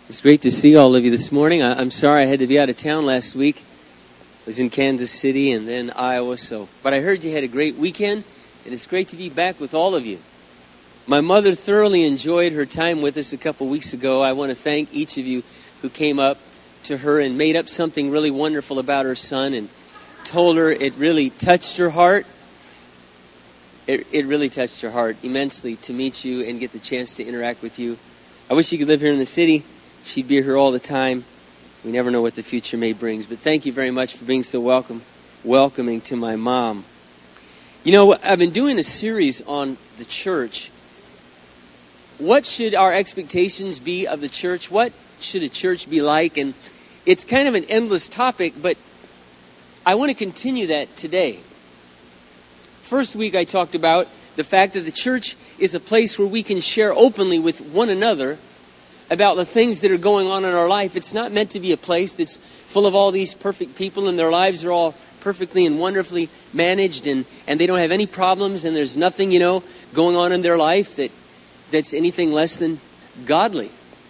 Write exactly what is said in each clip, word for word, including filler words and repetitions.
It's great to see all of you this morning. I, I'm sorry I had to be out of town last week. I was in Kansas City and then Iowa, so. But I heard you had a great weekend, and it's great to be back with all of you. My mother thoroughly enjoyed her time with us a couple weeks ago. I want to thank each of you who came up to her and made up something really wonderful about her son and told her it really touched her heart. It, it really touched her heart immensely to meet you and get the chance to interact with you. I wish you could live here in the city. She'd be here all the time. We never know what the future may bring. But thank you very much for being so welcome, welcoming to my mom. You know, I've been doing a series on the church. What should our expectations be of the church? What should a church be like? And it's kind of an endless topic, but I want to continue that today. First week I talked about the fact that the church is a place where we can share openly with one another about the things that are going on in our life. It's not meant to be a place that's full of all these perfect people and their lives are all perfectly and wonderfully managed and, and they don't have any problems and there's nothing, you know, going on in their life that that's anything less than godly.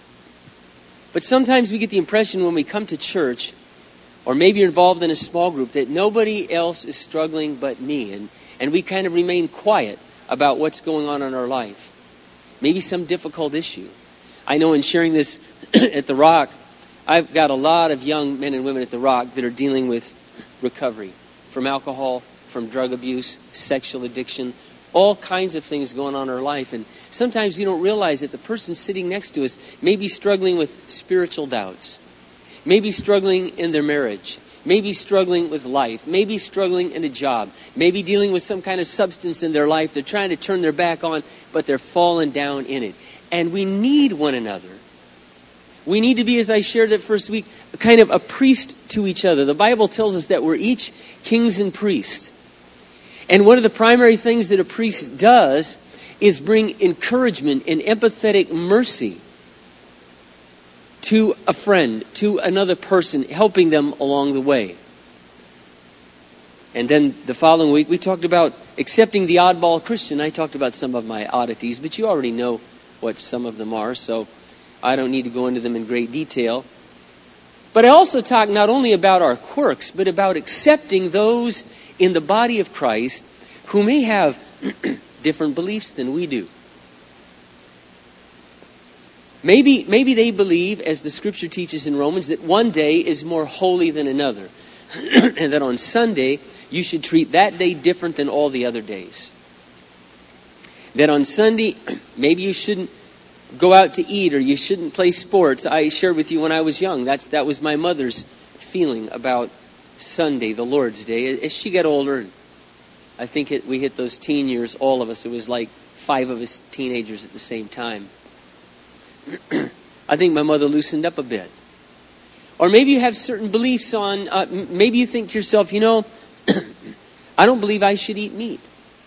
But sometimes we get the impression when we come to church, or maybe you're involved in a small group, that nobody else is struggling but me. And, and we kind of remain quiet about what's going on in our life. Maybe some difficult issue. I know in sharing this at The Rock, I've got a lot of young men and women at The Rock that are dealing with recovery from alcohol, from drug abuse, sexual addiction, all kinds of things going on in our life. And sometimes you don't realize that the person sitting next to us may be struggling with spiritual doubts, maybe struggling in their marriage, maybe struggling with life, maybe struggling in a job, maybe dealing with some kind of substance in their life they're trying to turn their back on, but they're falling down in it. And we need one another. We need to be, as I shared that first week, a kind of a priest to each other. The Bible tells us that we're each kings and priests. And one of the primary things that a priest does is bring encouragement and empathetic mercy to a friend, to another person, helping them along the way. And then the following week, we talked about accepting the oddball Christian. I talked about some of my oddities, but you already know what some of them are, so I don't need to go into them in great detail. But I also talk not only about our quirks, but about accepting those in the body of Christ who may have different beliefs than we do. Maybe, maybe they believe, as the Scripture teaches in Romans, that one day is more holy than another, and that on Sunday you should treat that day different than all the other days. That on Sunday, maybe you shouldn't go out to eat or you shouldn't play sports. I shared with you when I was young, that's that was my mother's feeling about Sunday, the Lord's Day. As she got older, I think it, we hit those teen years, all of us. It was like five of us teenagers at the same time. I think my mother loosened up a bit. Or maybe you have certain beliefs on, uh, maybe you think to yourself, you know, I don't believe I should eat meat.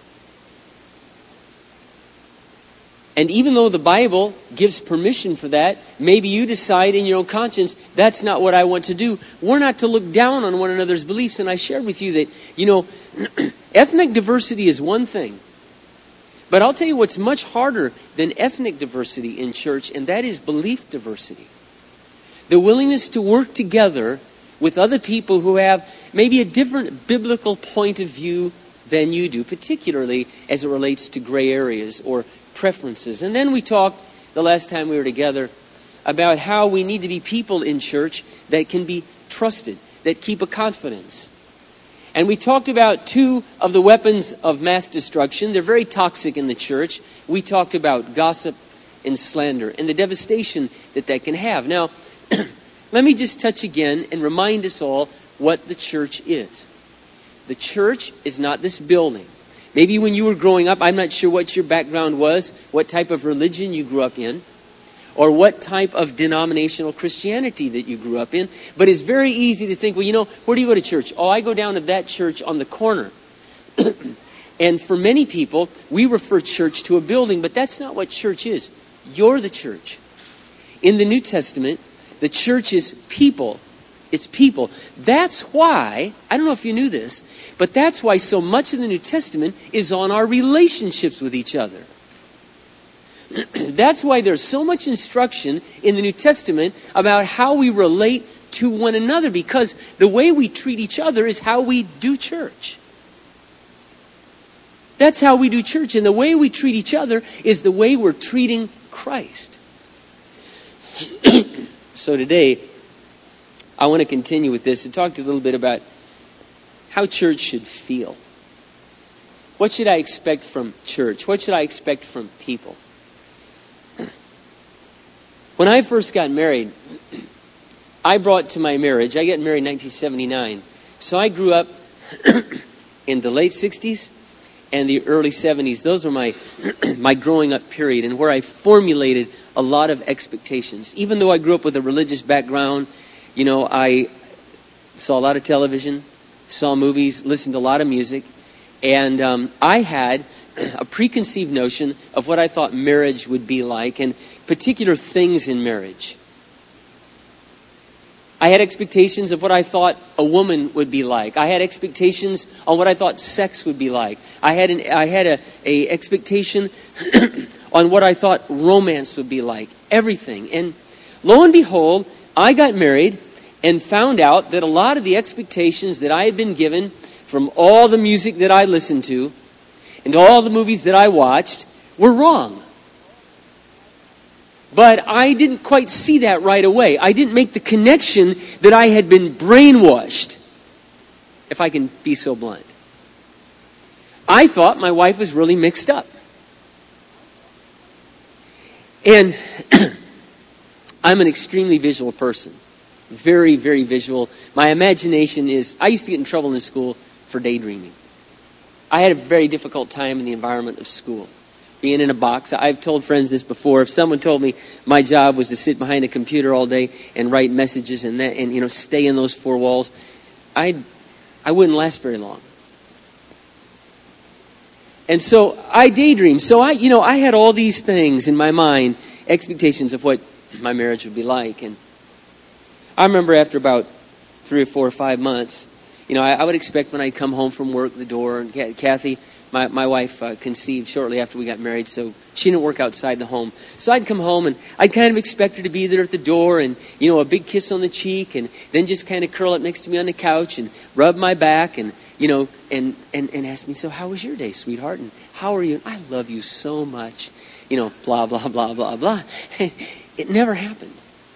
And even though the Bible gives permission for that, maybe you decide in your own conscience, that's not what I want to do. We're not to look down on one another's beliefs. And I shared with you that, you know, ethnic diversity is one thing. But I'll tell you what's much harder than ethnic diversity in church, and that is belief diversity. The willingness to work together with other people who have maybe a different biblical point of view than you do, particularly as it relates to gray areas or preferences. And then we talked the last time we were together about how we need to be people in church that can be trusted, that keep a confidence. And we talked about two of the weapons of mass destruction. They're very toxic in the church. We talked about gossip and slander and the devastation that that can have. Now, let me just touch again and remind us all what the church is. The church is not this building. Maybe when you were growing up, I'm not sure what your background was, what type of religion you grew up in, or what type of denominational Christianity that you grew up in. But it's very easy to think, well, you know, where do you go to church? Oh, I go down to that church on the corner. And for many people, we refer church to a building, but that's not what church is. You're the church. In the New Testament, the church is people. It's people. That's why, I don't know if you knew this, but that's why so much of the New Testament is on our relationships with each other. That's why there's so much instruction in the New Testament about how we relate to one another, because the way we treat each other is how we do church. That's how we do church, and the way we treat each other is the way we're treating Christ. So today, I want to continue with this and talk to you a little bit about how church should feel. What should I expect from church? What should I expect from people? When I first got married, I brought to my marriage, I got married in nineteen seventy-nine. So I grew up in the late sixties and the early seventies. Those were my my growing up period, and where I formulated a lot of expectations. Even though I grew up with a religious background, you know, I saw a lot of television, saw movies, listened to a lot of music, and um, I had a preconceived notion of what I thought marriage would be like and particular things in marriage. I had expectations of what I thought a woman would be like. I had expectations on what I thought sex would be like. I had an I had a, a expectation on what I thought romance would be like. Everything. And lo and behold, I got married and found out that a lot of the expectations that I had been given from all the music that I listened to and all the movies that I watched were wrong. But I didn't quite see that right away. I didn't make the connection that I had been brainwashed, if I can be so blunt. I thought my wife was really mixed up. And I'm an extremely visual person. Very, very visual. My imagination is... I used to get in trouble in school for daydreaming. I had a very difficult time in the environment of school. Being in a box. I've told friends this before. If someone told me my job was to sit behind a computer all day and write messages and that, and you know, stay in those four walls, I I wouldn't last very long. And so I daydreamed. So I, you know, I had all these things in my mind, expectations of what my marriage would be like. And I remember after about three or four or five months, you know, I, I would expect when I'd come home from work, the door, and Kathy, My my wife uh, conceived shortly after we got married, so she didn't work outside the home. So I'd come home and I'd kind of expect her to be there at the door and, you know, a big kiss on the cheek and then just kind of curl up next to me on the couch and rub my back and, you know, and, and, and ask me, so how was your day, sweetheart? And how are you? I love you so much. You know, blah, blah, blah, blah, blah. It never happened.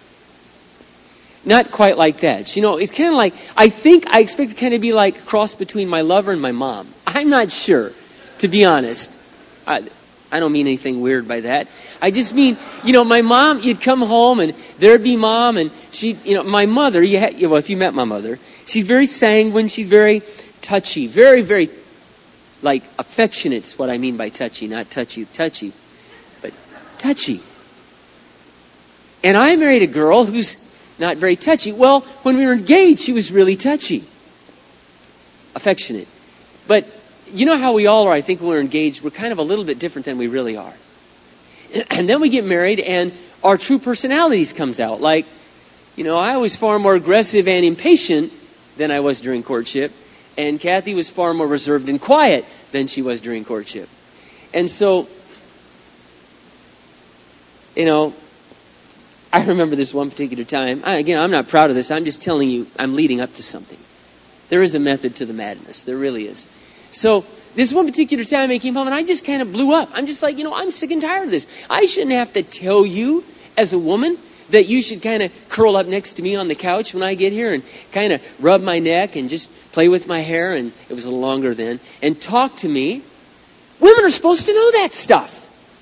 Not quite like that. You know, it's kind of like, I think I expect it kind of be like a cross between my lover and my mom. I'm not sure. To be honest, I, I don't mean anything weird by that. I just mean, you know, my mom, you'd come home and there'd be mom and she, you know, my mother, you had, well, if you met my mother, she's very sanguine, she's very touchy, very, very, like, affectionate's what I mean by touchy, not touchy, touchy, but touchy. And I married a girl who's not very touchy. Well, when we were engaged, she was really touchy, affectionate. But you know how we all are, I think, when we're engaged, we're kind of a little bit different than we really are. And then we get married and our true personalities comes out. Like, you know, I was far more aggressive and impatient than I was during courtship. And Kathy was far more reserved and quiet than she was during courtship. And so, you know, I remember this one particular time. I, again, I'm not proud of this. I'm just telling you, I'm leading up to something. There is a method to the madness. There really is. So this one particular time I came home and I just kind of blew up. I'm just like, you know, I'm sick and tired of this. I shouldn't have to tell you as a woman that you should kind of curl up next to me on the couch when I get here and kind of rub my neck and just play with my hair, and it was a little longer then, and talk to me. Women are supposed to know that stuff.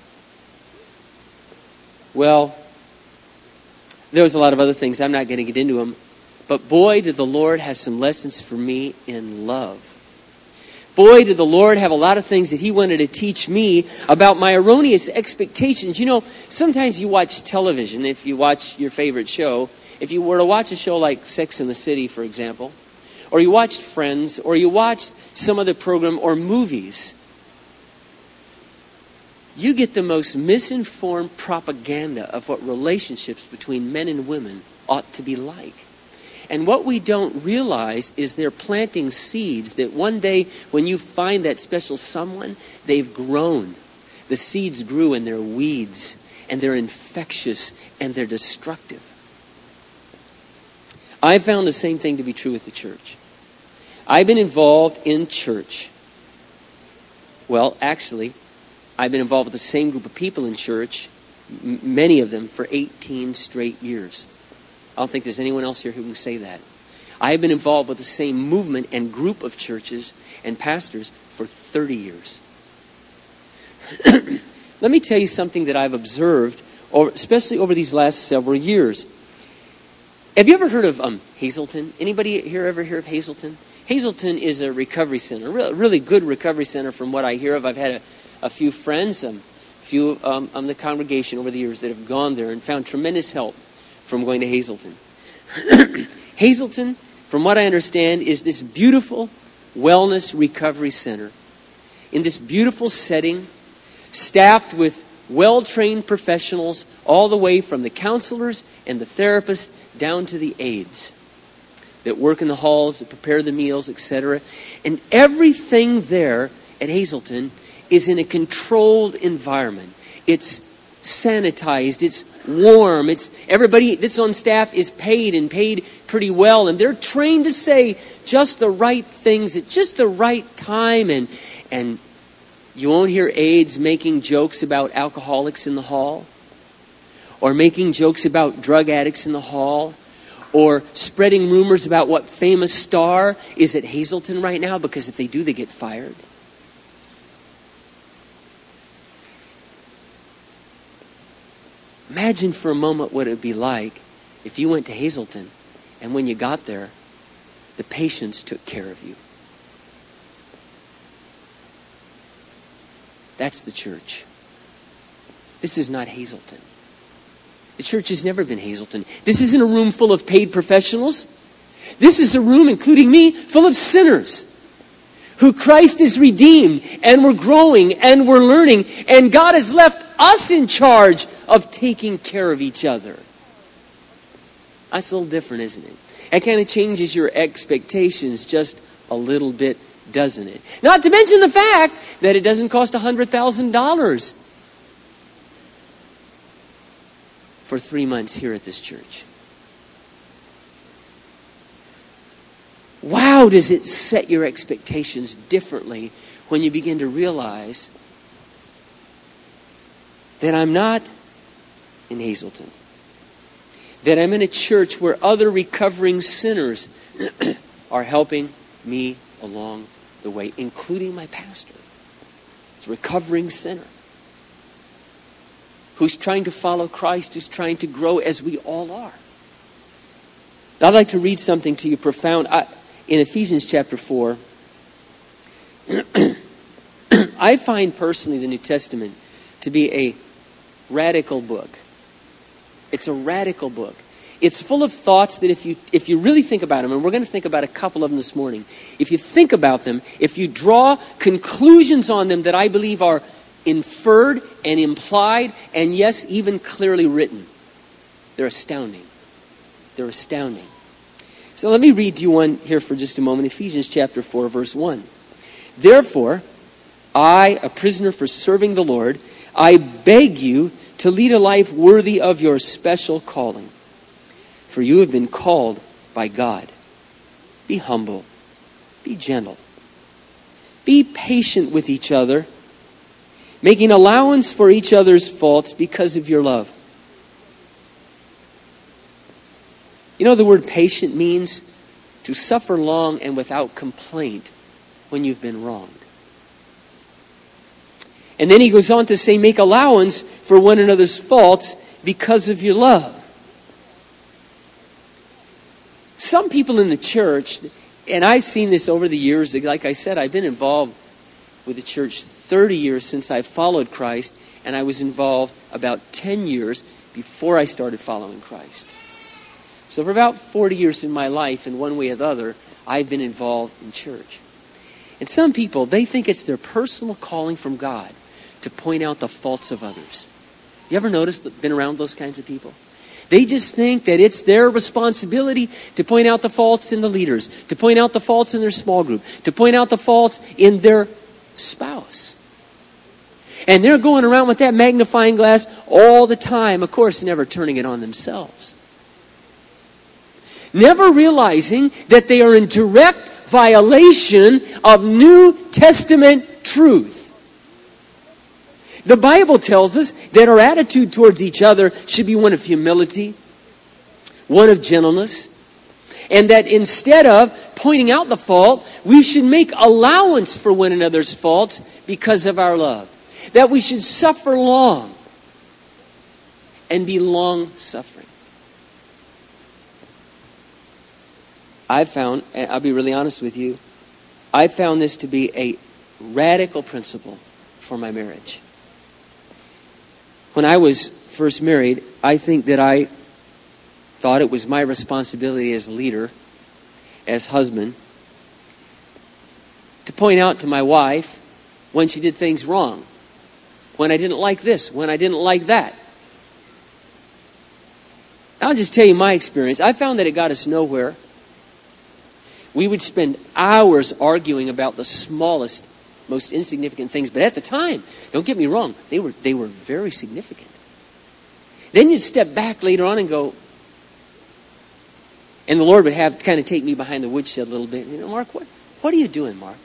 Well, there was a lot of other things. I'm not going to get into them. But boy, did the Lord have some lessons for me in love. Boy, did the Lord have a lot of things that He wanted to teach me about my erroneous expectations. You know, sometimes you watch television, if you watch your favorite show, if you were to watch a show like Sex and the City, for example, or you watched Friends, or you watched some other program or movies, you get the most misinformed propaganda of what relationships between men and women ought to be like. And what we don't realize is they're planting seeds that one day when you find that special someone, they've grown. The seeds grew and they're weeds. and they're infectious, and they're destructive. I found the same thing to be true with the church. I've been involved in church. Well, actually, I've been involved with the same group of people in church, m- many of them, for eighteen straight years. I don't think there's anyone else here who can say that. I've been involved with the same movement and group of churches and pastors for thirty years. Let me tell you something that I've observed, or especially over these last several years. Have you ever heard of um, Hazleton? Anybody here ever hear of Hazleton? Hazleton is a recovery center, a really, really good recovery center from what I hear of. I've had a, a few friends, a um, few um, on the congregation over the years that have gone there and found tremendous help from going to Hazleton. Hazleton, from what I understand, is this beautiful wellness recovery center in this beautiful setting, staffed with well-trained professionals all the way from the counselors and the therapists down to the aides that work in the halls, that prepare the meals, et cetera. And everything there at Hazleton is in a controlled environment. It's sanitized, it's warm, it's everybody that's on staff is paid and paid pretty well, and they're trained to say just the right things at just the right time, and and you won't hear aides making jokes about alcoholics in the hall, or making jokes about drug addicts in the hall, or spreading rumors about what famous star is at Hazleton right now, because if they do, they get fired. Imagine for a moment what it would be like if you went to Hazleton and when you got there, the patients took care of you. That's the church. This is not Hazleton. The church has never been Hazleton. This isn't a room full of paid professionals. This is a room, including me, full of sinners who Christ has redeemed, and we're growing and we're learning, and God has left us in charge of taking care of each other. That's a little different, isn't it? It kind of changes your expectations just a little bit, doesn't it? Not to mention the fact that it doesn't cost one hundred thousand dollars for three months here at this church. Wow, does it set your expectations differently when you begin to realize that I'm not in Hazleton, that I'm in a church where other recovering sinners are helping me along the way, including my pastor. It's a recovering sinner who's trying to follow Christ, who's trying to grow as we all are. Now, I'd like to read something to you profound. I, in Ephesians chapter four, I find personally the New Testament to be a radical book. It's a radical book. It's full of thoughts that if you if you really think about them, and we're going to think about a couple of them this morning, if you think about them, if you draw conclusions on them that I believe are inferred and implied, and yes, even clearly written, they're astounding. They're astounding. So let me read you one here for just a moment. Ephesians chapter four, verse one. Therefore, I, a prisoner for serving the Lord, I beg you to lead a life worthy of your special calling. For you have been called by God. Be humble. Be gentle. Be patient with each other, making allowance for each other's faults because of your love. You know, the word patient means to suffer long and without complaint when you've been wronged. And then he goes on to say, make allowance for one another's faults because of your love. Some people in the church, and I've seen this over the years, like I said, I've been involved with the church thirty years since I followed Christ, and I was involved about ten years before I started following Christ. So for about forty years in my life, in one way or the other, I've been involved in church. And some people, they think it's their personal calling from God to point out the faults of others. You ever noticed, been around those kinds of people? They just think that it's their responsibility to point out the faults in the leaders, to point out the faults in their small group, to point out the faults in their spouse. And they're going around with that magnifying glass all the time. Of course, never turning it on themselves. Never realizing that they are in direct violation of New Testament truth. The Bible tells us that our attitude towards each other should be one of humility, one of gentleness, and that instead of pointing out the fault, we should make allowance for one another's faults because of our love. That we should suffer long and be long-suffering. I found, and I'll be really honest with you, I found this to be a radical principle for my marriage. When I was first married, I think that I thought it was my responsibility as leader, as husband, to point out to my wife when she did things wrong, when I didn't like this, when I didn't like that. I'll just tell you my experience. I found that it got us nowhere. We would spend hours arguing about the smallest, most insignificant things. But at the time, don't get me wrong, they were they were very significant. Then you'd step back later on and go, and the Lord would have kind of take me behind the woodshed a little bit. You know, Mark, what, what are you doing, Mark?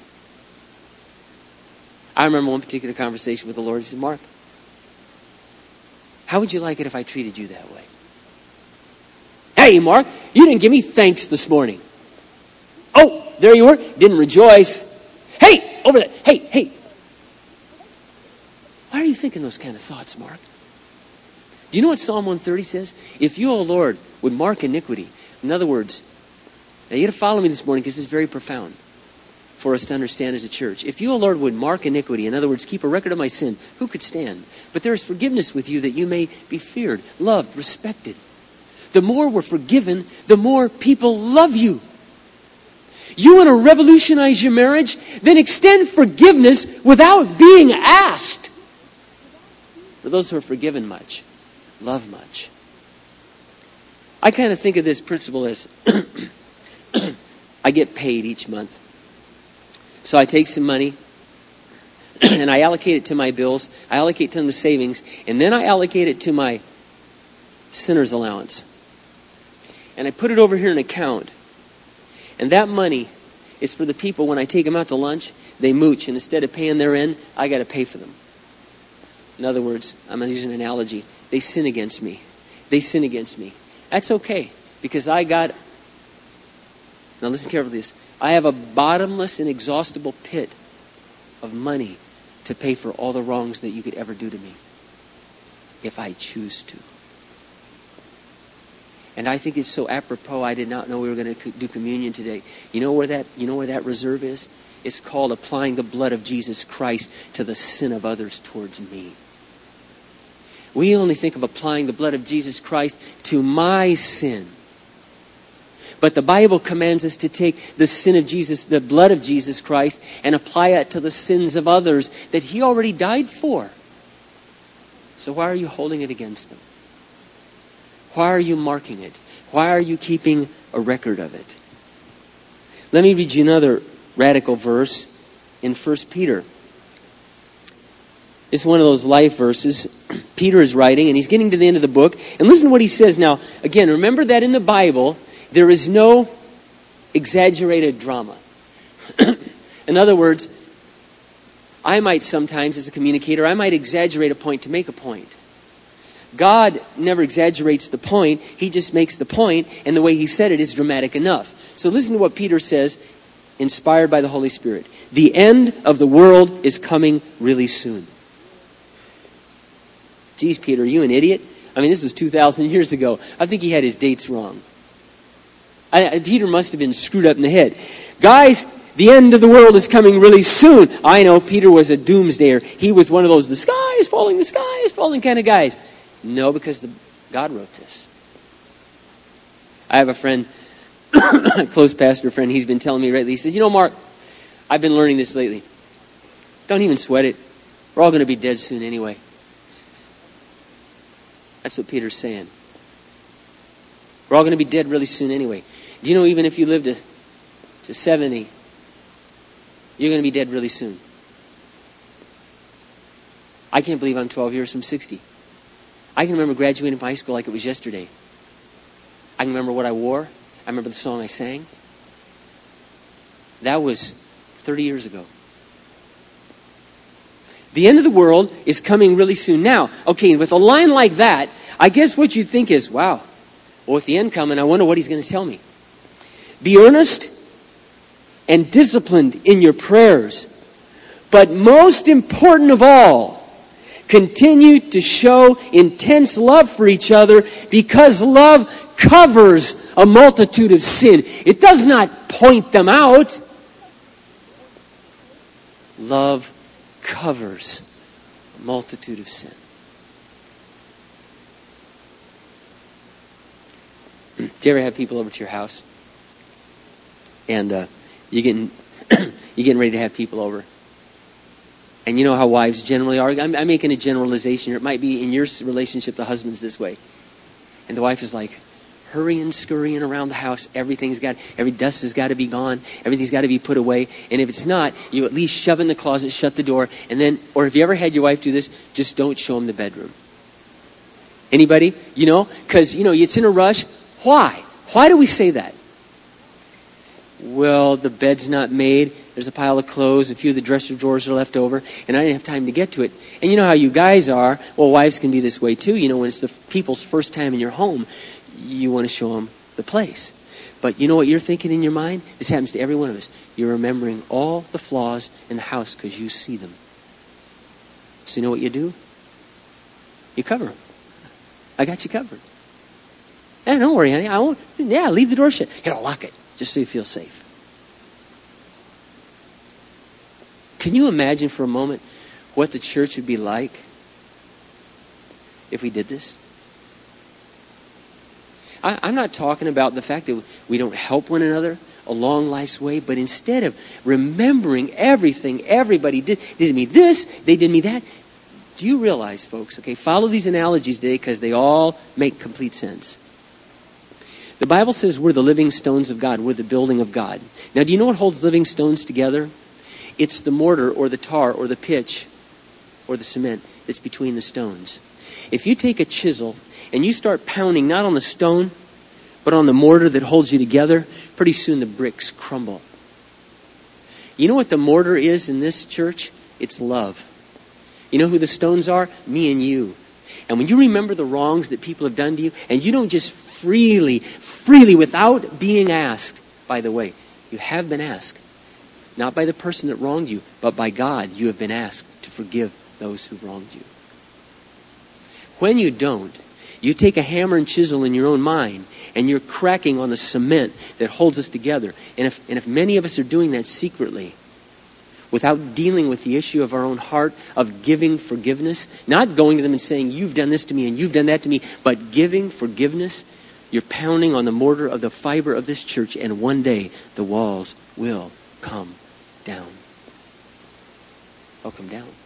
I remember one particular conversation with the Lord. He said, Mark, how would you like it if I treated you that way? Hey, Mark, you didn't give me thanks this morning. Oh, there you were. Didn't rejoice. Hey, over there. Hey, hey. Why are you thinking those kind of thoughts, Mark? Do you know what Psalm one thirty says? If you, O Lord, would mark iniquity. In other words, now you got to follow me this morning because this is very profound for us to understand as a church. If you, O Lord, would mark iniquity, in other words, keep a record of my sin, who could stand? But there is forgiveness with you that you may be feared, loved, respected. The more we're forgiven, the more people love you. You want to revolutionize your marriage? Then extend forgiveness without being asked. For those who are forgiven much, love much. I kind of think of this principle as I get paid each month. So I take some money and I allocate it to my bills. I allocate to them the savings. And then I allocate it to my sinner's allowance. And I put it over here in an account. And that money is for the people when I take them out to lunch, they mooch. And instead of paying their end, I got to pay for them. In other words, I'm going to use an analogy. They sin against me. They sin against me. That's okay. Because I got, now listen carefully to this. I have a bottomless and inexhaustible pit of money to pay for all the wrongs that you could ever do to me. If I choose to. And I think it's so apropos. I did not know we were going to do communion today. You know where that you know where that reserve is? It's called applying the blood of Jesus Christ to the sin of others towards me. We only think of applying the blood of Jesus Christ to my sin. But the Bible commands us to take the sin of Jesus, the blood of Jesus Christ, and apply it to the sins of others that He already died for. So why are you holding it against them? Why are you marking it? Why are you keeping a record of it? Let me read you another radical verse in First Peter. It's one of those life verses. Peter is writing, and he's getting to the end of the book. And listen to what he says now. Again, remember that in the Bible, there is no exaggerated drama. In other words, I might sometimes, as a communicator, I might exaggerate a point to make a point. God never exaggerates the point. He just makes the point, and the way He said it is dramatic enough. So listen to what Peter says, inspired by the Holy Spirit. The end of the world is coming really soon. Geez, Peter, are you an idiot? I mean, this was two thousand years ago. I think he had his dates wrong. I, Peter must have been screwed up in the head. Guys, the end of the world is coming really soon. I know Peter was a doomsdayer. He was one of those, the sky is falling, the sky is falling kind of guys. No, because the, God wrote this. I have a friend, a close pastor friend, he's been telling me lately, he says, you know, Mark, I've been learning this lately. Don't even sweat it. We're all going to be dead soon anyway. That's what Peter's saying. We're all going to be dead really soon anyway. Do you know even if you live to, to seventy, you're going to be dead really soon. I can't believe I'm twelve years from sixty. I can remember graduating from high school like it was yesterday. I can remember what I wore. I remember the song I sang. That was thirty years ago. The end of the world is coming really soon. Now, okay, with a line like that, I guess what you'd think is, wow, well, with the end coming, I wonder what he's going to tell me. Be earnest and disciplined in your prayers. But most important of all, continue to show intense love for each other, because love covers a multitude of sin. It does not point them out. Love covers a multitude of sin. Do you ever have people over to your house? And uh, you're getting you're getting ready to have people over. And you know how wives generally are. I'm, I'm making a generalization here. It might be in your relationship, the husband's this way. And the wife is like hurrying, scurrying around the house. Everything's got, every dust has got to be gone. Everything's got to be put away. And if it's not, you at least shove in the closet, shut the door. And then, or if you ever had your wife do this, just don't show them the bedroom. Anybody? You know? Because, you know, it's in a rush. Why? Why do we say that? Well, the bed's not made. There's a pile of clothes. A few of the dresser drawers are left over. And I didn't have time to get to it. And you know how you guys are. Well, wives can be this way too. You know, when it's the people's first time in your home, you want to show them the place. But you know what you're thinking in your mind? This happens to every one of us. You're remembering all the flaws in the house because you see them. So you know what you do? You cover them. I got you covered. Hey, don't worry, honey. I won't. Yeah, leave the door shut. Here, I'll lock it just so you feel safe. Can you imagine for a moment what the church would be like if we did this? I, I'm not talking about the fact that we don't help one another along life's way, but instead of remembering everything everybody did, they did me this, they did me that. Do you realize, folks, okay, follow these analogies today because they all make complete sense. The Bible says we're the living stones of God. We're the building of God. Now, do you know what holds living stones together? It's the mortar or the tar or the pitch or the cement that's between the stones. If you take a chisel and you start pounding not on the stone, but on the mortar that holds you together, pretty soon the bricks crumble. You know what the mortar is in this church? It's love. You know who the stones are? Me and you. And when you remember the wrongs that people have done to you, and you don't just freely, freely, without being asked, by the way, you have been asked, not by the person that wronged you, but by God, you have been asked to forgive those who wronged you. When you don't, you take a hammer and chisel in your own mind, and you're cracking on the cement that holds us together. And if, and if many of us are doing that secretly, without dealing with the issue of our own heart, of giving forgiveness, not going to them and saying, you've done this to me and you've done that to me, but giving forgiveness, you're pounding on the mortar of the fiber of this church, and one day the walls will come down. They'll come down.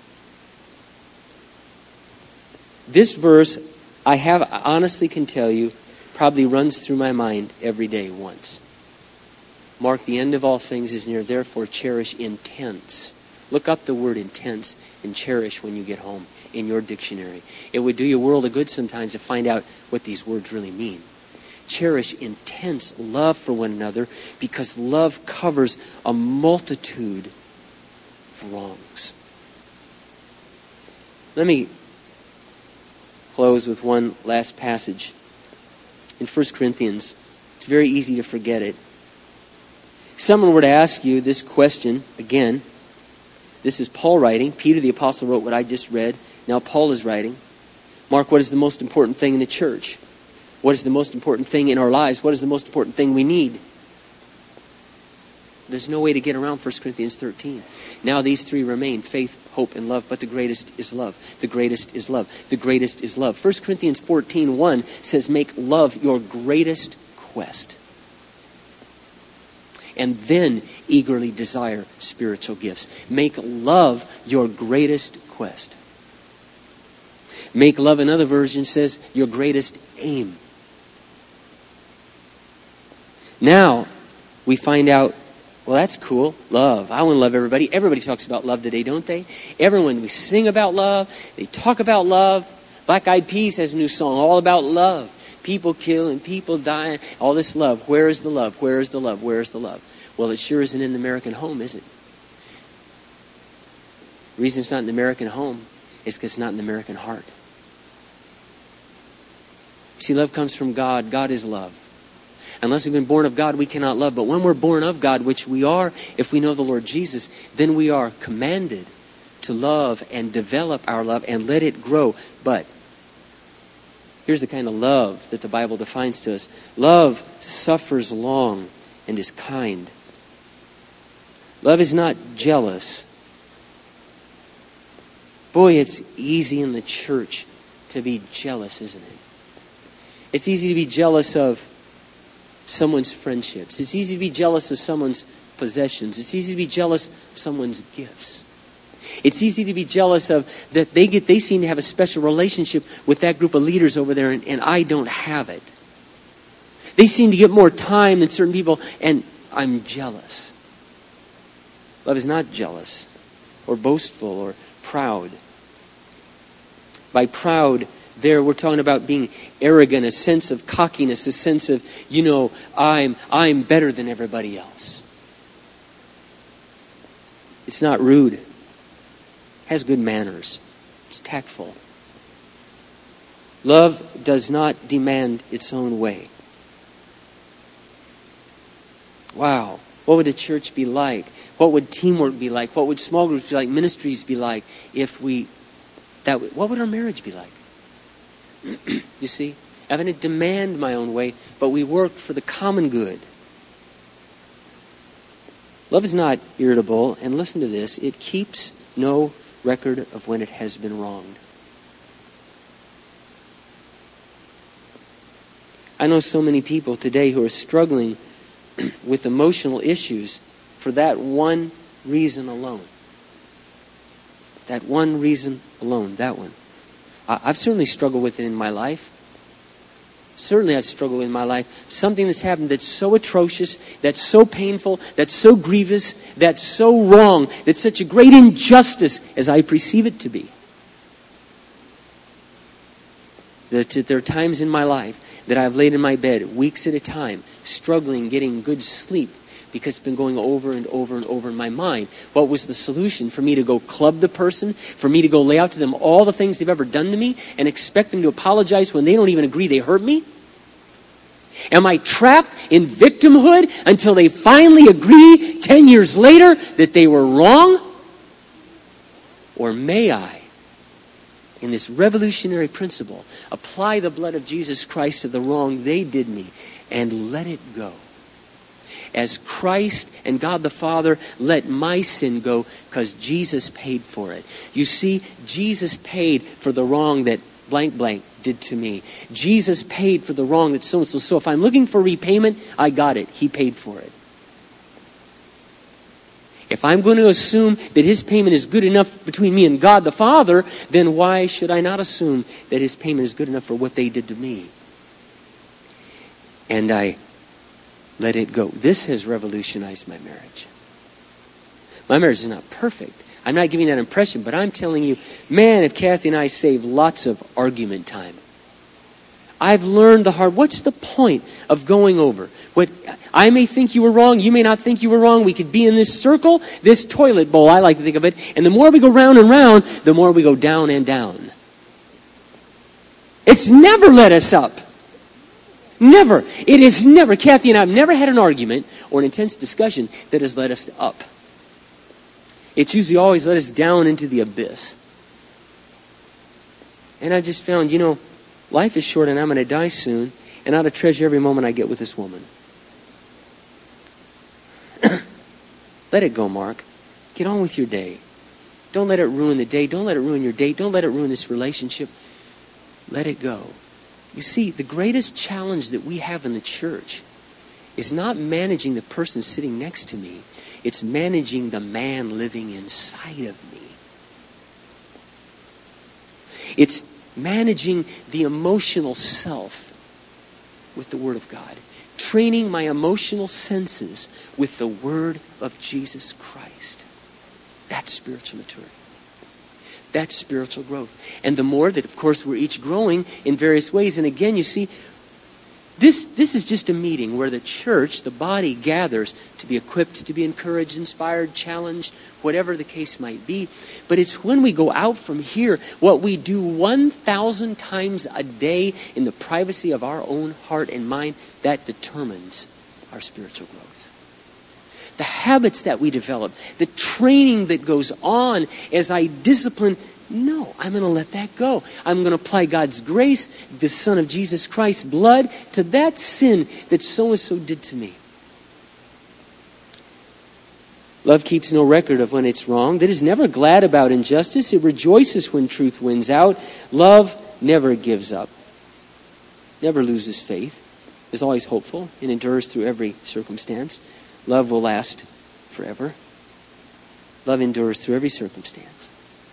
This verse, I have, I honestly can tell you, probably runs through my mind every day once. Mark, the end of all things is near, therefore cherish intense. Look up the word intense and cherish when you get home in your dictionary. It would do you a world of good sometimes to find out what these words really mean. Cherish intense love for one another, because love covers a multitude of wrongs. Let me close with one last passage. In First Corinthians, it's very easy to forget it. If someone were to ask you this question, again, this is Paul writing. Peter the Apostle wrote what I just read. Now Paul is writing. Mark, what is the most important thing in the church? What is the most important thing in our lives? What is the most important thing we need? There's no way to get around First Corinthians thirteen. Now these three remain, faith, hope, and love, but the greatest is love. The greatest is love. The greatest is love. First Corinthians fourteen one says, make love your greatest quest. And then eagerly desire spiritual gifts. Make love your greatest quest. Make love, another version says, your greatest aim. Now, we find out Well, that's cool. Love. I want to love everybody. Everybody talks about love today, don't they? Everyone, we sing about love. They talk about love. Black Eyed Peas has a new song all about love. People killing, people dying, all this love. Where is the love? Where is the love? Where is the love? Well, it sure isn't in the American home, is it? The reason it's not in the American home is because it's not in the American heart. See, love comes from God. God is love. Unless we've been born of God, we cannot love. But when we're born of God, which we are, if we know the Lord Jesus, then we are commanded to love and develop our love and let it grow. But here's the kind of love that the Bible defines to us. Love suffers long and is kind. Love is not jealous. Boy, it's easy in the church to be jealous, isn't it? It's easy to be jealous of someone's friendships. It's easy to be jealous of someone's possessions. It's easy to be jealous of someone's gifts. It's easy to be jealous of that they get. They seem to have a special relationship with that group of leaders over there, and, and I don't have it. They seem to get more time than certain people, and I'm jealous. Love is not jealous or boastful or proud. By proud, there we're talking about being arrogant, a sense of cockiness, a sense of, you know, I'm I'm better than everybody else. It's not rude. It has good manners. It's tactful. Love does not demand its own way. Wow. What would a church be like? What would teamwork be like? What would small groups be like? Ministries be like if we that what would our marriage be like? You see, I didn't demand my own way, but we work for the common good. Love is not irritable, and listen to this, it keeps no record of when it has been wronged. I know so many people today who are struggling with emotional issues for that one reason alone. That one reason alone, that one. I've certainly struggled with it in my life. Certainly I've struggled in my life. Something that's happened that's so atrocious, that's so painful, that's so grievous, that's so wrong, that's such a great injustice as I perceive it to be. That there are times in my life that I've laid in my bed weeks at a time, struggling, getting good sleep, because it's been going over and over and over in my mind. What was the solution? For me to go club the person? For me to go lay out to them all the things they've ever done to me and expect them to apologize when they don't even agree they hurt me? Am I trapped in victimhood until they finally agree ten years later that they were wrong? Or may I, in this revolutionary principle, apply the blood of Jesus Christ to the wrong they did me and let it go? As Christ and God the Father let my sin go because Jesus paid for it. You see, Jesus paid for the wrong that blank blank did to me. Jesus paid for the wrong that so-and-so. So if I'm looking for repayment, I got it. He paid for it. If I'm going to assume that His payment is good enough between me and God the Father, then why should I not assume that His payment is good enough for what they did to me? And I let it go. This has revolutionized my marriage. My marriage is not perfect. I'm not giving that impression, but I'm telling you, man, if Kathy and I save lots of argument time. I've learned the hard. What's the point of going over? What I may think you were wrong, you may not think you were wrong. We could be in this circle, this toilet bowl, I like to think of it, and the more we go round and round, the more we go down and down. It's never let us up. Never. It is never. Kathy and I have never had an argument or an intense discussion that has led us up. It's usually always led us down into the abyss. And I've just found, you know, life is short and I'm going to die soon, and I ought to treasure every moment I get with this woman. Let it go, Mark. Get on with your day. Don't let it ruin the day. Don't let it ruin your date. Don't let it ruin this relationship. Let it go. You see, the greatest challenge that we have in the church is not managing the person sitting next to me. It's managing the man living inside of me. It's managing the emotional self with the Word of God. training my emotional senses with the Word of Jesus Christ. That's spiritual maturity. That's spiritual growth. And the more that, of course, we're each growing in various ways. And again, you see, this, this is just a meeting where the church, the body, gathers to be equipped, to be encouraged, inspired, challenged, whatever the case might be. But it's when we go out from here, what we do one thousand times a day in the privacy of our own heart and mind, that determines our spiritual growth. The habits that we develop, the training that goes on as I discipline. No, I'm going to let that go. I'm going to apply God's grace, the Son of Jesus Christ's blood, to that sin that so-and-so did to me. Love keeps no record of when it's wrong. That is never glad about injustice. It rejoices when truth wins out. Love never gives up. Never loses faith. Is always hopeful and endures through every circumstance. Love will last forever. Love endures through every circumstance.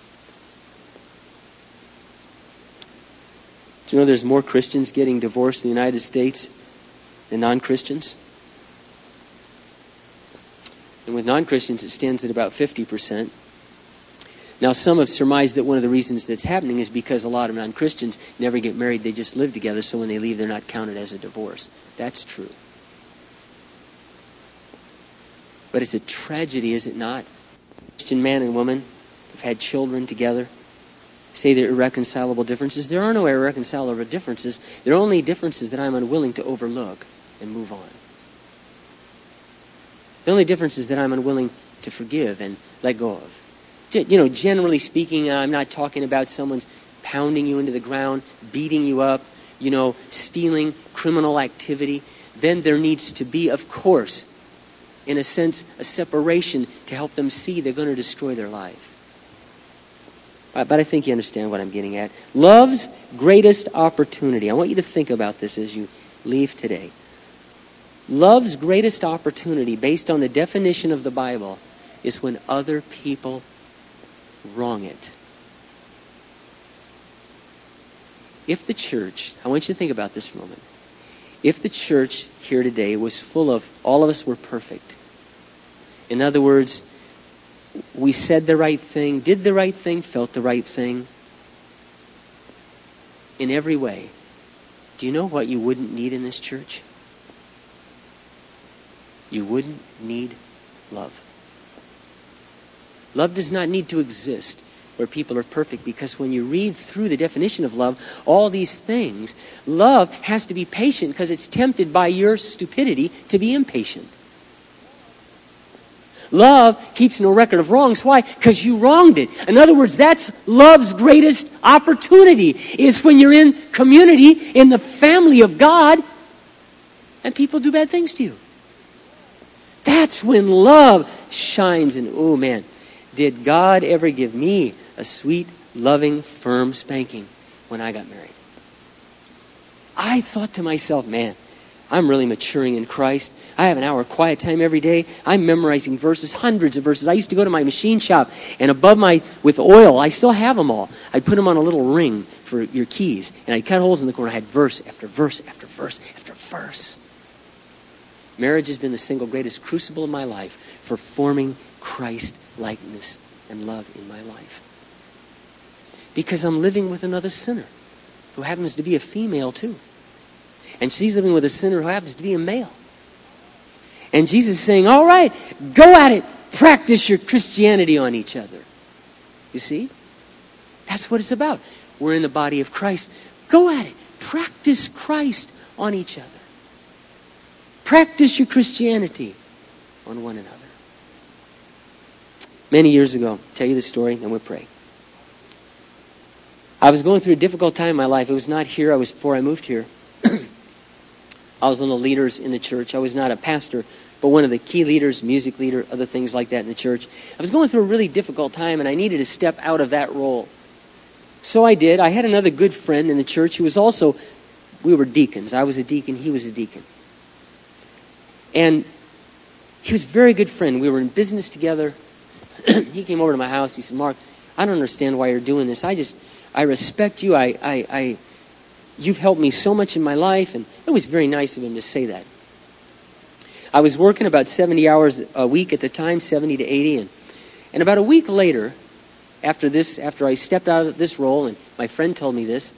Do you know there's more Christians getting divorced in the United States than non-Christians? And with non-Christians, it stands at about fifty percent. Now, some have surmised that one of the reasons that's happening is because a lot of non-Christians never get married. They just live together, so when they leave, they're not counted as a divorce. That's true. But it's a tragedy, is it not? Christian man and woman have had children together. Say they're irreconcilable differences. There are no irreconcilable differences. There are only differences that I'm unwilling to overlook and move on. The only difference is that I'm unwilling to forgive and let go of. You know, generally speaking, I'm not talking about someone's pounding you into the ground, beating you up, you know, stealing, criminal activity. Then there needs to be, of course, in a sense, a separation to help them see they're going to destroy their life. But I think you understand what I'm getting at. Love's greatest opportunity. I want you to think about this as you leave today. Love's greatest opportunity, based on the definition of the Bible, is when other people wrong it. If the church, I want you to think about this for a moment. If the church here today was full of, all of us were perfect. In other words, we said the right thing, did the right thing, felt the right thing. In every way. Do you know what you wouldn't need in this church? You wouldn't need love. Love does not need to exist where people are perfect, because when you read through the definition of love, all these things, love has to be patient because it's tempted by your stupidity to be impatient. Love keeps no record of wrongs. Why? Because you wronged it. In other words, that's love's greatest opportunity, is when you're in community, in the family of God, and people do bad things to you. That's when love shines. And oh man, did God ever give me a sweet, loving, firm spanking when I got married? I thought to myself, man, I'm really maturing in Christ. I have an hour of quiet time every day. I'm memorizing verses, hundreds of verses. I used to go to my machine shop, and above my, with oil, I still have them all. I'd put them on a little ring for your keys, and I'd cut holes in the corner. I had verse after verse after verse after verse. Marriage has been the single greatest crucible of my life for forming Christ likeness and love in my life. Because I'm living with another sinner who happens to be a female too. And she's living with a sinner who happens to be a male. And Jesus is saying, all right, go at it. Practice your Christianity on each other. You see? That's what it's about. We're in the body of Christ. Go at it. Practice Christ on each other. Practice your Christianity on one another. Many years ago, I'll tell you the story and we'll pray. I was going through a difficult time in my life. It was not here. I was before I moved here. I was one of the leaders in the church. I was not a pastor, but one of the key leaders, music leader, other things like that in the church. I was going through a really difficult time, and I needed to step out of that role. So I did. I had another good friend in the church who was also, we were deacons. I was a deacon. He was a deacon. And he was a very good friend. We were in business together. He came over to my house. He said, Mark, I don't understand why you're doing this. I just, I respect you. I, I, I You've helped me so much in my life, and it was very nice of him to say that. I was working about seventy hours a week at the time, seventy to eighty. And, and about a week later, after this, after I stepped out of this role, and my friend told me this,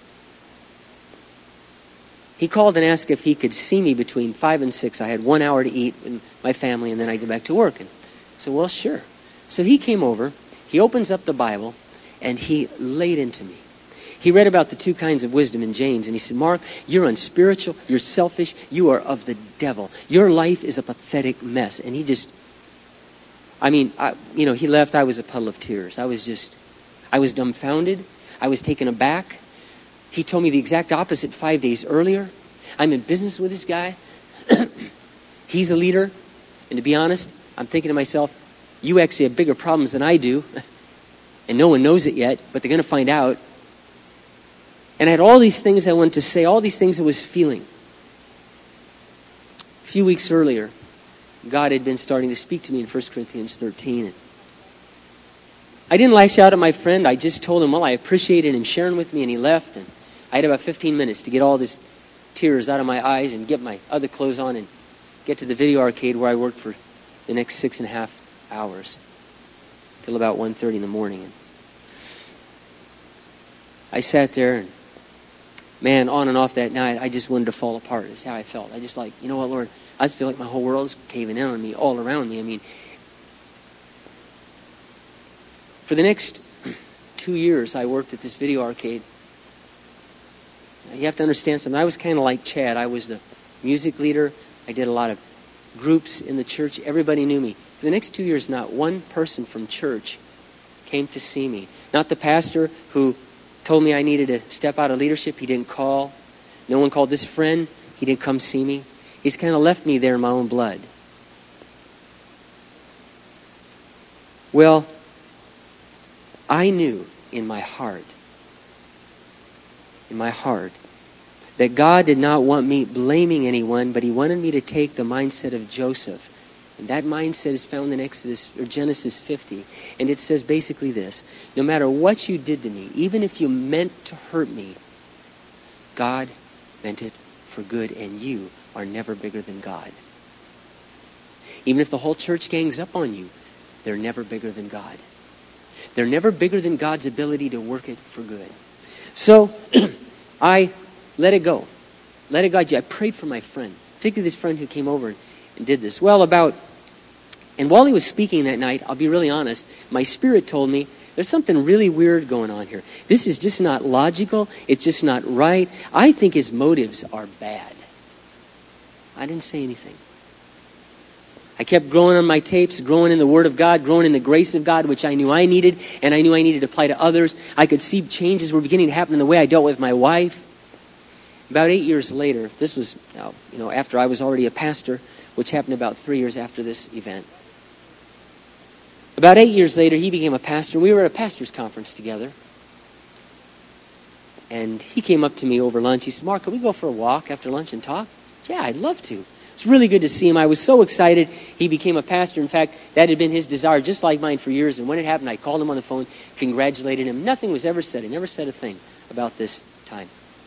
he called and asked if he could see me between five and six. I had one hour to eat with my family, and then I go back to work. And I said, well, sure. So he came over, he opens up the Bible, and he laid into me. He read about the two kinds of wisdom in James, and he said, Mark, you're unspiritual, you're selfish, you are of the devil. Your life is a pathetic mess. And he just, I mean, I, you know, he left, I was a puddle of tears. I was just, I was dumbfounded. I was taken aback. He told me the exact opposite five days earlier. I'm in business with this guy. He's a leader. And to be honest, I'm thinking to myself, you actually have bigger problems than I do. And no one knows it yet, but they're going to find out. And I had all these things I wanted to say, all these things I was feeling. A few weeks earlier, God had been starting to speak to me in First Corinthians thirteen. And I didn't lash out at my friend. I just told him, well, I appreciated him sharing with me, and he left. And I had about fifteen minutes to get all this tears out of my eyes and get my other clothes on and get to the video arcade where I worked for the next six and a half hours till about one thirty in the morning. And I sat there, and man, on and off that night, I just wanted to fall apart. That's how I felt. I just like, you know what, Lord, I just feel like my whole world is caving in on me, all around me. I mean, for the next two years, I worked at this video arcade. You have to understand something. I was kind of like Chad. I was the music leader. I did a lot of groups in the church. Everybody knew me. For the next two years, not one person from church came to see me. Not the pastor who told me I needed to step out of leadership. He didn't call. No one called. This friend, he didn't come see me. He's kind of left me there in my own blood. Well, I knew in my heart, in my heart, that God did not want me blaming anyone, but He wanted me to take the mindset of Joseph. And that mindset is found in Exodus or Genesis fifty. And it says basically this: no matter what you did to me, even if you meant to hurt me, God meant it for good, and you are never bigger than God. Even if the whole church gangs up on you, they're never bigger than God. They're never bigger than God's ability to work it for good. So I let it go. Let it go. I prayed for my friend, particularly this friend who came over and, and did this. Well, about, and while he was speaking that night, I'll be really honest, my spirit told me, there's something really weird going on here. This is just not logical. It's just not right. I think his motives are bad. I didn't say anything. I kept growing on my tapes, growing in the Word of God, growing in the grace of God, which I knew I needed, and I knew I needed to apply to others. I could see changes were beginning to happen in the way I dealt with my wife. About eight years later, this was, you know, after I was already a pastor, which happened about three years after this event. About eight years later, he became a pastor. We were at a pastor's conference together. And he came up to me over lunch. He said, Mark, can we go for a walk after lunch and talk? Yeah, I'd love to. It's really good to see him. I was so excited he became a pastor. In fact, that had been his desire, just like mine, for years. And when it happened, I called him on the phone, congratulated him. Nothing was ever said. I never said a thing about this time.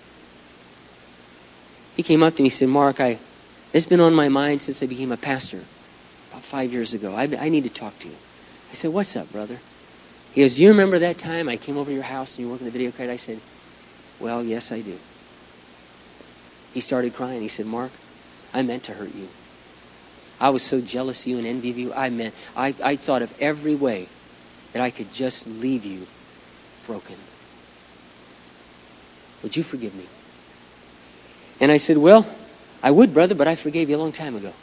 He came up to me and he said, Mark, I, it's been on my mind since I became a pastor about five years ago. I, I need to talk to you. I said, what's up, brother? He goes, do you remember that time I came over to your house and you were working the video card? I said, well, yes, I do. He started crying. He said, Mark, I meant to hurt you. I was so jealous of you and envy of you. I meant, I, I thought of every way that I could just leave you broken. Would you forgive me? And I said, well, I would, brother, but I forgave you a long time ago.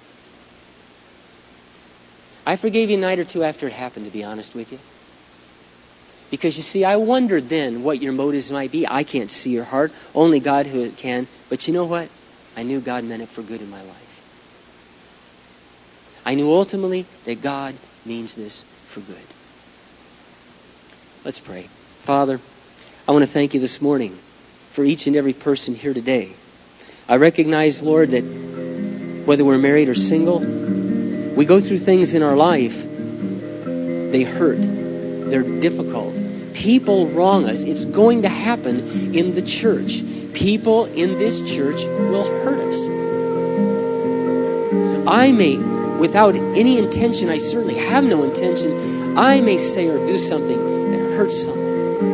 I forgave you a night or two after it happened, to be honest with you. Because you see, I wondered then what your motives might be. I can't see your heart. Only God who can. But you know what? I knew God meant it for good in my life. I knew ultimately that God means this for good. Let's pray. Father, I want to thank you this morning for each and every person here today. I recognize, Lord, that whether we're married or single, we go through things in our life. They hurt. They're difficult. People wrong us. It's going to happen in the church. People in this church will hurt us. I may, without any intention, I certainly have no intention, I may say or do something that hurts someone.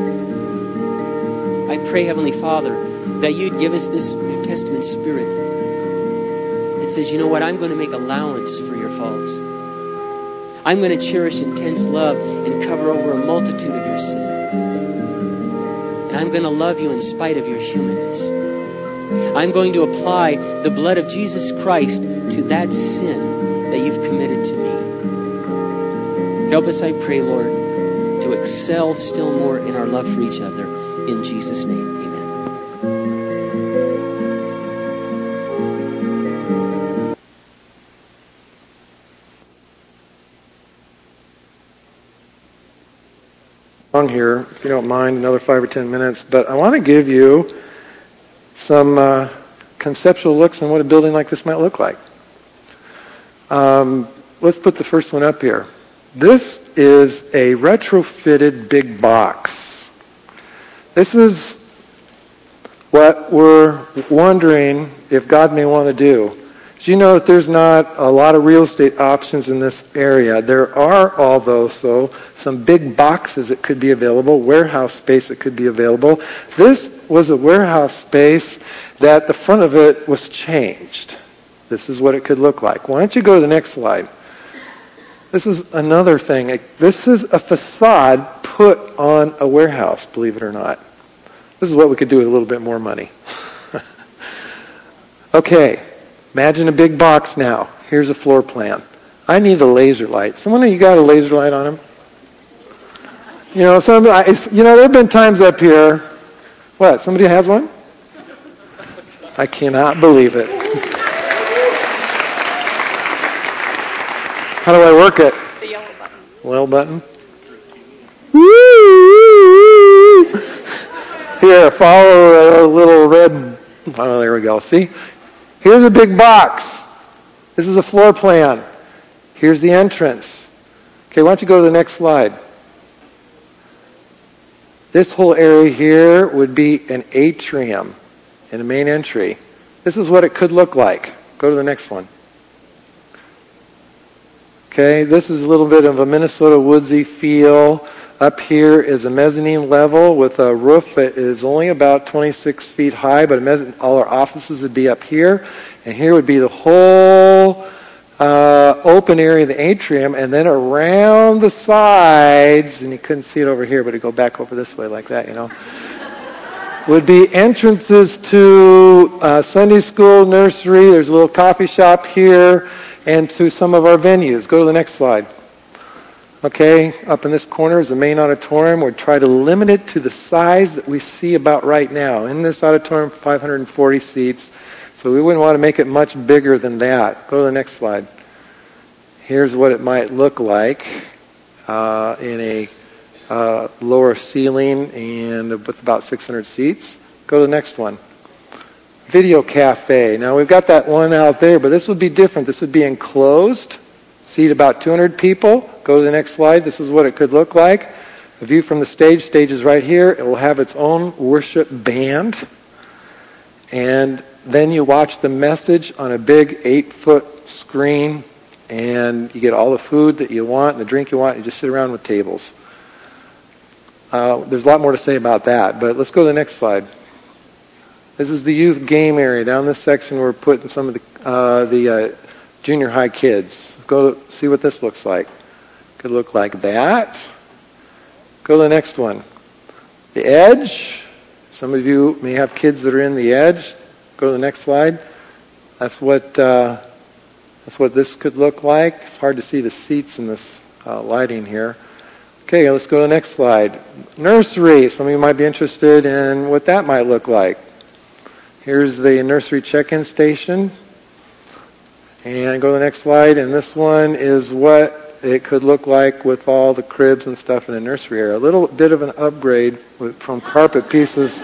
I pray, Heavenly Father, that you'd give us this New Testament spirit that says, you know what, I'm going to make allowance for your faults. I'm going to cherish intense love and cover over a multitude of your sin. And I'm going to love you in spite of your humanness. I'm going to apply the blood of Jesus Christ to that sin that you've committed to me. Help us, I pray, Lord, to excel still more in our love for each other. In Jesus' name, amen. On here, if you don't mind, another five or ten minutes, but I want to give you some uh, conceptual looks on what a building like this might look like. Um, let's put the first one up here. This is a retrofitted big box. This is what we're wondering if God may want to do. As you know, that there's not a lot of real estate options in this area. There are, although, so some big boxes that could be available, warehouse space that could be available. This was a warehouse space that the front of it was changed. This is what it could look like. Why don't you go to the next slide? This is another thing. This is a facade put on a warehouse, believe it or not. This is what we could do with a little bit more money. Okay. Imagine a big box now. Here's a floor plan. I need a laser light. Someone of you got a laser light on them? You know, some. You know, there have been times up here. What? Somebody has one? I cannot believe it. How do I work it? The yellow button. Yellow button. Woo! Here, follow a little red. Oh, there we go. See? Here's a big box. This is a floor plan. Here's the entrance. Okay, why don't you go to the next slide? This whole area here would be an atrium and a main entry. This is what it could look like. Go to the next one. Okay, this is a little bit of a Minnesota woodsy feel. Up here is a mezzanine level with a roof that is only about twenty-six feet high, but all our offices would be up here. And here would be the whole uh, open area of the atrium, and then around the sides, and you couldn't see it over here, but it'd go back over this way like that, you know, would be entrances to uh, Sunday school, nursery. There's a little coffee shop here, and to some of our venues. Go to the next slide. Okay, up in this corner is the main auditorium. We'll try to limit it to the size that we see about right now. In this auditorium, five hundred forty seats. So we wouldn't want to make it much bigger than that. Go to the next slide. Here's what it might look like uh, in a uh, lower ceiling and with about six hundred seats. Go to the next one. Video cafe. Now we've got that one out there, but this would be different. This would be enclosed. Seat about two hundred people. Go to the next slide. This is what it could look like. A view from the stage. Stage is right here. It will have its own worship band. And then you watch the message on a big eight-foot screen, and you get all the food that you want and the drink you want. You just sit around with tables. Uh, there's a lot more to say about that, but let's go to the next slide. This is the youth game area. Down this section, we're putting some of the uh, the uh, junior high kids. Go see what this looks like. Could look like that. Go to the next one. The edge. Some of you may have kids that are in the edge. Go to the next slide. That's what uh, that's what this could look like. It's hard to see the seats in this uh, lighting here. Okay, let's go to the next slide. Nursery. Some of you might be interested in what that might look like. Here's the nursery check-in station. And go to the next slide. And this one is what it could look like with all the cribs and stuff in the nursery area. A little bit of an upgrade with, from carpet pieces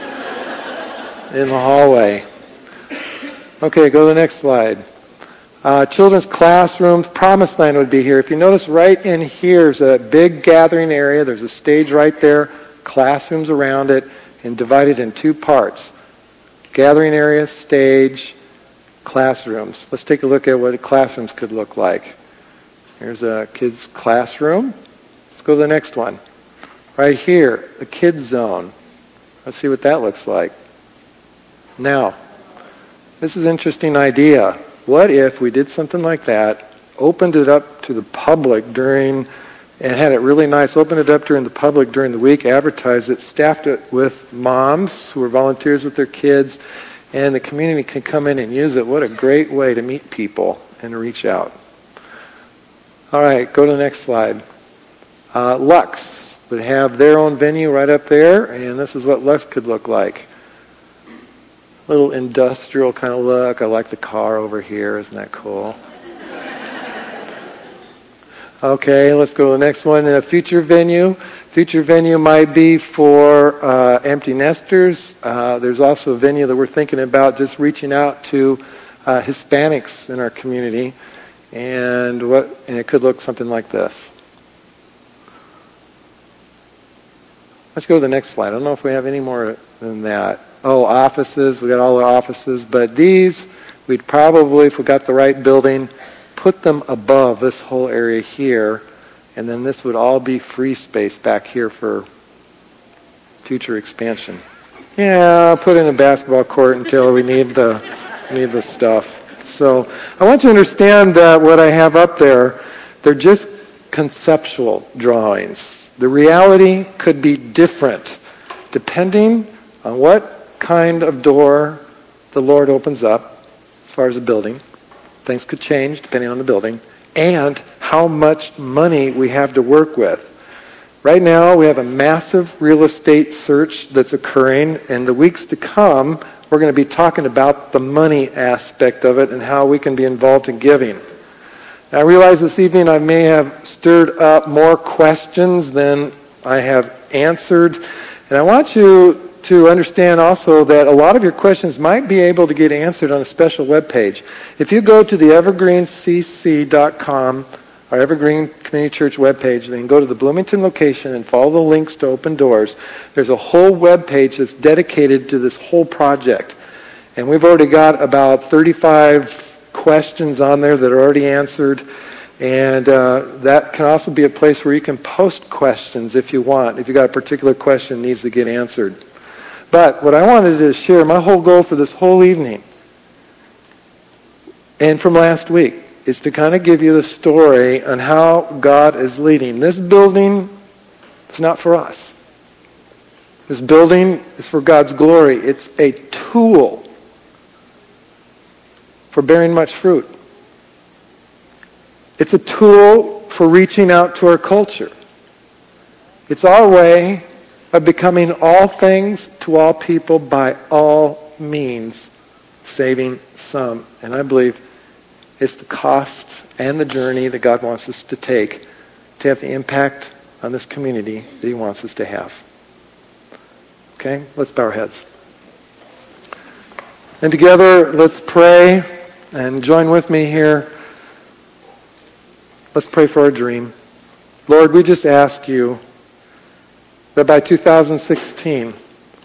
in the hallway. Okay, go to the next slide. Uh, children's classrooms. Promised Land would be here. If you notice right in here is a big gathering area. There's a stage right there, classrooms around it, and divided in two parts. Gathering area, stage, classrooms. Let's take a look at what classrooms could look like. Here's a kid's classroom. Let's go to the next one. Right here, the kids zone. Let's see what that looks like. Now, this is an interesting idea. What if we did something like that, opened it up to the public during, and had it really nice, opened it up during the public during the week, advertised it, staffed it with moms who are volunteers with their kids, and the community can come in and use it. What a great way to meet people and reach out. All right, go to the next slide. Uh, Lux would have their own venue right up there, and this is what Lux could look like. Little industrial kind of look. I like the car over here. Isn't that cool? Okay, let's go to the next one. A future venue. Future venue might be for uh, empty nesters. Uh, there's also a venue that we're thinking about just reaching out to uh, Hispanics in our community, and what and it could look something like this. Let's go to the next slide. I don't know if we have any more than that. Oh, offices. We got all our offices, but these we'd probably, if we got the right building, put them above this whole area here, and then this would all be free space back here for future expansion. Yeah, I'll put in a basketball court until we need the need the stuff. So I want you to understand that what I have up there, they're just conceptual drawings. The reality could be different depending on what kind of door the Lord opens up as far as the building. Things could change depending on the building, and how much money we have to work with. Right now, we have a massive real estate search that's occurring, and the weeks to come, we're going to be talking about the money aspect of it and how we can be involved in giving. Now, I realize this evening I may have stirred up more questions than I have answered, and I want you to understand also that a lot of your questions might be able to get answered on a special web page. If you go to the evergreen c c dot com, our Evergreen Community Church webpage, then go to the Bloomington location and follow the links to Open Doors. There's a whole web page that's dedicated to this whole project. And we've already got about thirty-five questions on there that are already answered. And uh, that can also be a place where you can post questions if you want, if you've got a particular question that needs to get answered. But what I wanted to share, my whole goal for this whole evening and from last week, is to kind of give you the story on how God is leading. This building is not for us. This building is for God's glory. It's a tool for bearing much fruit. It's a tool for reaching out to our culture. It's our way of becoming all things to all people by all means, saving some. And I believe it's the cost and the journey that God wants us to take to have the impact on this community that He wants us to have. Okay, let's bow our heads. And together, let's pray, and join with me here. Let's pray for our dream. Lord, we just ask you that by two thousand sixteen,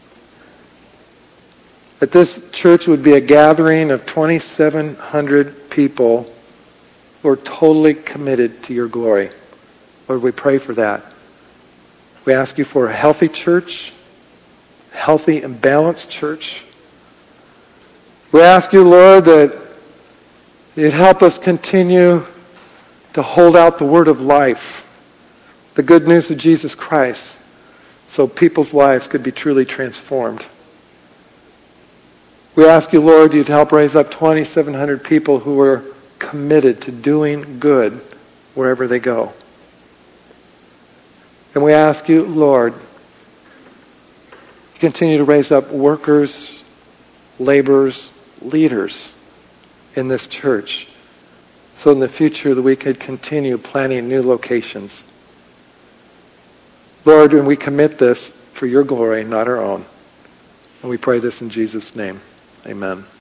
that this church would be a gathering of twenty-seven hundred people who are totally committed to your glory. Lord, we pray for that. We ask you for a healthy church, healthy and balanced church. We ask you, Lord, that you'd help us continue to hold out the word of life, the good news of Jesus Christ, so people's lives could be truly transformed. We ask you, Lord, you'd help raise up twenty-seven hundred people who are committed to doing good wherever they go. And we ask you, Lord, continue to raise up workers, laborers, leaders in this church, so in the future that we could continue planning new locations. Lord, and we commit this for your glory, not our own. And we pray this in Jesus' name. Amen.